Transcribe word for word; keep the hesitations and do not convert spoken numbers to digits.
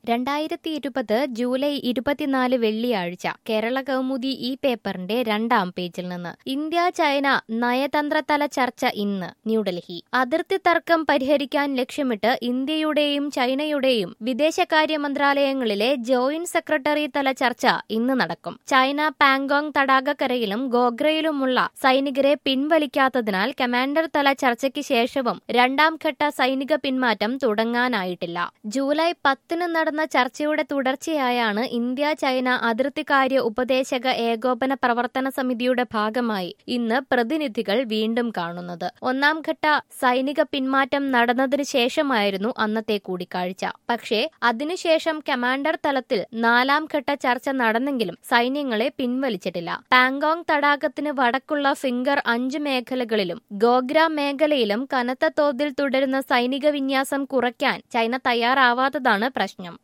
രണ്ടായിരത്തി ഇരുപത് ജൂലൈ ഇരുപത്തിനാല് വെള്ളിയാഴ്ച കേരള കൗമുദി ഈ പേപ്പറിന്റെ രണ്ടാം പേജിൽ നിന്ന് ഇന്ത്യ ചൈന നയതന്ത്രതല ചർച്ച ഇന്ന് ന്യൂഡൽഹി. അതിർത്തി തർക്കം പരിഹരിക്കാൻ ലക്ഷ്യമിട്ട് ഇന്ത്യയുടെയും ചൈനയുടെയും വിദേശകാര്യ മന്ത്രാലയങ്ങളിലെ ജോയിന്റ് സെക്രട്ടറി തല ചർച്ച ഇന്ന് നടക്കും. ചൈന പാങ്കോങ് തടാകക്കരയിലും ഗോഗ്രയിലുമുള്ള സൈനികരെ പിൻവലിക്കാത്തതിനാൽ കമാൻഡർ തല ചർച്ചയ്ക്ക് ശേഷവും രണ്ടാം ഘട്ട സൈനിക പിന്മാറ്റം തുടങ്ങാനായിട്ടില്ല. ജൂലൈ പത്തിന് നടന്ന ചർച്ചയുടെ തുടർച്ചയായാണ് ഇന്ത്യ ചൈന അതിർത്തികാര്യ ഉപദേശക ഏകോപന പ്രവർത്തന സമിതിയുടെ ഭാഗമായി ഇന്ന് പ്രതിനിധികൾ വീണ്ടും കാണുന്നത്. ഒന്നാം ഘട്ട സൈനിക പിന്മാറ്റം നടന്നതിനു ശേഷമായിരുന്നു അന്നത്തെ കൂടിക്കാഴ്ച. പക്ഷേ അതിനുശേഷം കമാൻഡർ തലത്തിൽ നാലാം ഘട്ട ചർച്ച നടന്നെങ്കിലും സൈന്യങ്ങളെ പിൻവലിച്ചിട്ടില്ല. പാങ്കോങ് തടാകത്തിന് വടക്കുള്ള ഫിംഗർ അഞ്ച് മേഖലകളിലും ഗോഗ്ര മേഖലയിലും കനത്ത തോതിൽ തുടരുന്ന സൈനിക വിന്യാസം കുറയ്ക്കാൻ ചൈന തയ്യാറാവാത്തതാണ് പ്രശ്നം.